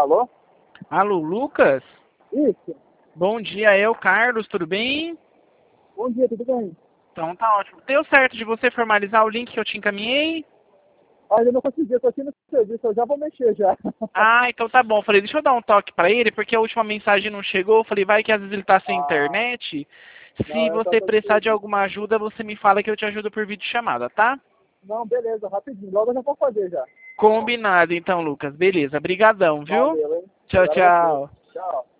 Alô? Alô, Lucas? Isso. Bom dia, é o Carlos, tudo bem? Bom dia, tudo bem? Então tá ótimo. Deu certo de você formalizar o link que eu te encaminhei? Olha, eu não consegui, eu tô aqui no serviço, eu já vou mexer já. Ah, então tá bom. Falei, deixa eu dar um toque pra ele, porque a última mensagem não chegou. Falei, vai que às vezes ele tá sem Ah, internet. Se não, eu só você tô no precisar de serviço. alguma ajuda, você me fala que eu te ajudo por videochamada, tá? Não, beleza, rapidinho, logo eu já vou fazer já. Combinado então, Lucas. Beleza. Brigadão, viu? Valeu, hein? Tchau, Obrigado a você. tchau. Tchau.